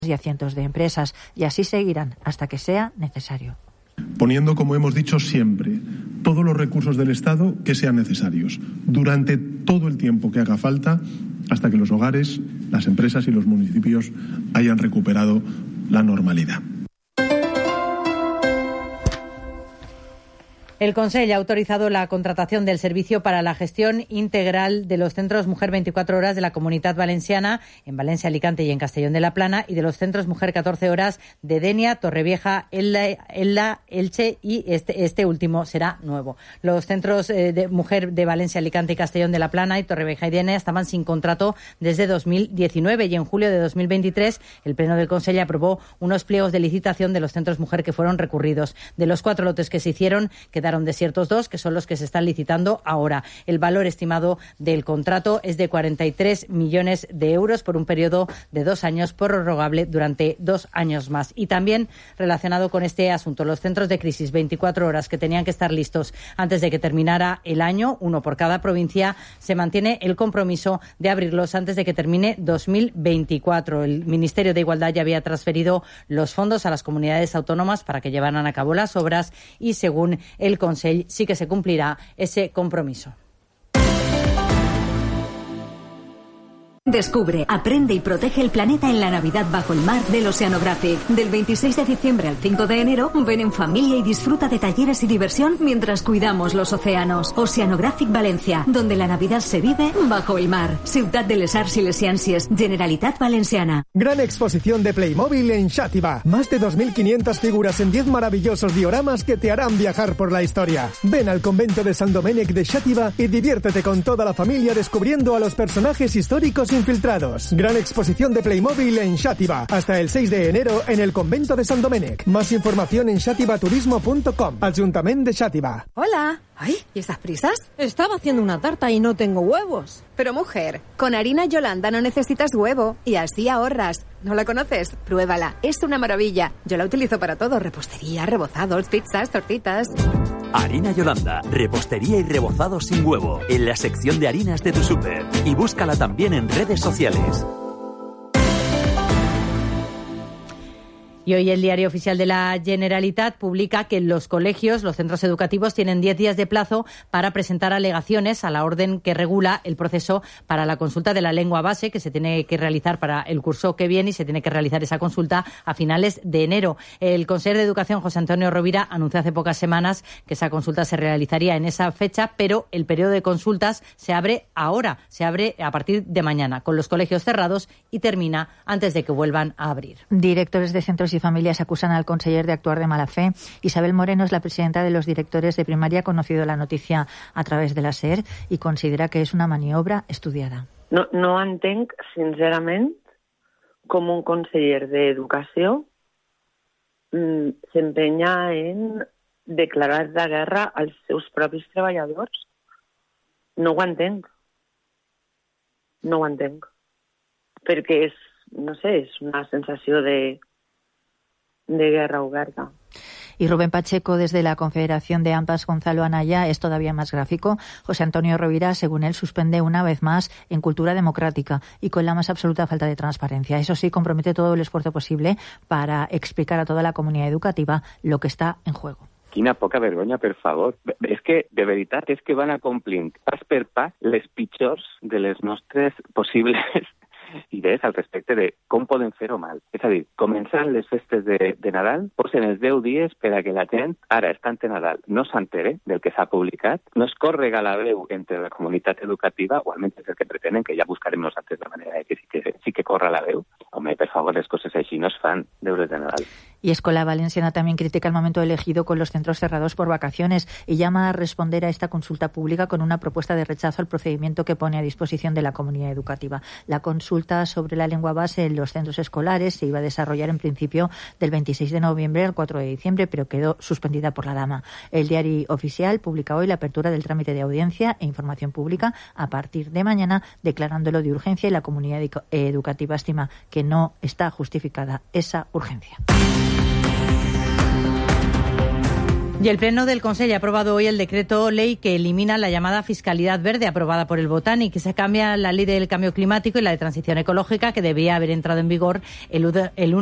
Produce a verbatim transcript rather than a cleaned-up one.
y a cientos de empresas, y así seguirán hasta que sea necesario. Poniendo, como hemos dicho siempre, todos los recursos del Estado que sean necesarios, durante todo el tiempo que haga falta, hasta que los hogares, las empresas y los municipios hayan recuperado la normalidad. El Consell ha autorizado la contratación del servicio para la gestión integral de los centros Mujer veinticuatro horas de la Comunitat Valenciana, en Valencia, Alicante y en Castellón de la Plana, y de los centros Mujer catorce horas de Denia, Torrevieja, Elda, Elche, y este, este último será nuevo. Los centros eh, de Mujer de Valencia, Alicante y Castellón de la Plana y Torrevieja y Denia estaban sin contrato desde dos mil diecinueve, y en julio de dos mil veintitrés el Pleno del Consell aprobó unos pliegos de licitación de los centros Mujer que fueron recurridos. De los cuatro lotes que se hicieron, quedaron desiertos dos, que son los que se están licitando ahora. El valor estimado del contrato es de cuarenta y tres millones de euros por un periodo de dos años, prorrogable durante dos años más. Y también relacionado con este asunto, los centros de crisis veinticuatro horas que tenían que estar listos antes de que terminara el año, uno por cada provincia, se mantiene el compromiso de abrirlos antes de que termine dos mil veinticuatro. El Ministerio de Igualdad ya había transferido los fondos a las comunidades autónomas para que llevaran a cabo las obras, y según el Consell sí que se cumplirá ese compromiso. Descubre, aprende y protege el planeta en la Navidad bajo el mar del Oceanographic. Del veintiséis de diciembre al cinco de enero, ven en familia y disfruta de talleres y diversión mientras cuidamos los océanos. Oceanographic Valencia, donde la Navidad se vive bajo el mar. Ciutat de les Arts y les Ciències, Generalitat Valenciana. Gran exposición de Playmobil en Xàtiva. Más de dos mil quinientas figuras en diez maravillosos dioramas que te harán viajar por la historia. Ven al convento de San Domènec de Xàtiva y diviértete con toda la familia descubriendo a los personajes históricos infiltrados. Gran exposición de Playmobil en Xàtiva. Hasta el seis de enero en el convento de San Domènec. Más información en xàtivaturismo punto com. Ayuntamiento de Xàtiva. Hola. Ay, ¿y esas prisas? Estaba haciendo una tarta y no tengo huevos. Pero mujer, con harina Yolanda no necesitas huevo y así ahorras. ¿No la conoces? Pruébala. Es una maravilla. Yo la utilizo para todo. Repostería, rebozados, pizzas, tortitas. Harina Yolanda, repostería y rebozados sin huevo, en la sección de harinas de tu súper. Y búscala también en redes sociales. Y hoy el Diario Oficial de la Generalitat publica que los colegios, los centros educativos, tienen diez días de plazo para presentar alegaciones a la orden que regula el proceso para la consulta de la lengua base, que se tiene que realizar para el curso que viene, y se tiene que realizar esa consulta a finales de enero. El consejero de Educación, José Antonio Rovira, anunció hace pocas semanas que esa consulta se realizaría en esa fecha, pero el periodo de consultas se abre ahora, se abre a partir de mañana, con los colegios cerrados, y termina antes de que vuelvan a abrir. Directores de centros y familias acusan al conseller de actuar de mala fe. Isabel Moreno es la presidenta de los directores de primaria, ha conocido la noticia a través de la SER y considera que es una maniobra estudiada. No, no entenc, sincerament, com un conseller d'Educació mm, s'empenya en declarar la guerra als seus propis treballadors. No ho entenc. No ho entenc. Perquè és, no sé, és una sensació de de guerra oberta. Y Rubén Pacheco, desde la Confederación de AMPAs Gonzalo Anaya, es todavía más gráfico. José Antonio Rovira, según él, suspende una vez más en cultura democrática y con la más absoluta falta de transparencia. Eso sí, compromete todo el esfuerzo posible para explicar a toda la comunidad educativa lo que está en juego. Quina poca vergonya, per favor. És que, de veritat, és que van acomplint pas per pas les pitjors de les nostres possibles idees al respecte de com podem fer-ho mal. És a dir, començant les festes de, de Nadal, posen els deu dies per a que la gent, ara estant de Nadal, no s'entere del que s'ha publicat, no es córrega la veu entre la comunitat educativa, o almenys és el que pretenen, que ja buscarem nosaltres la manera de que sí que, sí que corra la veu. Home, per favor, les coses així no es fan deures de Nadal. Y Escola Valenciana también critica el momento elegido con los centros cerrados por vacaciones y llama a responder a esta consulta pública con una propuesta de rechazo al procedimiento que pone a disposición de la comunidad educativa. La consulta sobre la lengua base en los centros escolares se iba a desarrollar en principio del veintiséis de noviembre al cuatro de diciembre, pero quedó suspendida por la Dama. El Diario Oficial publica hoy la apertura del trámite de audiencia e información pública a partir de mañana, declarándolo de urgencia, y la comunidad educativa estima que no está justificada esa urgencia. Y el Pleno del Consejo ha aprobado hoy el decreto ley que elimina la llamada fiscalidad verde aprobada por el Botánic, que se cambia la ley del cambio climático y la de transición ecológica, que debía haber entrado en vigor el uno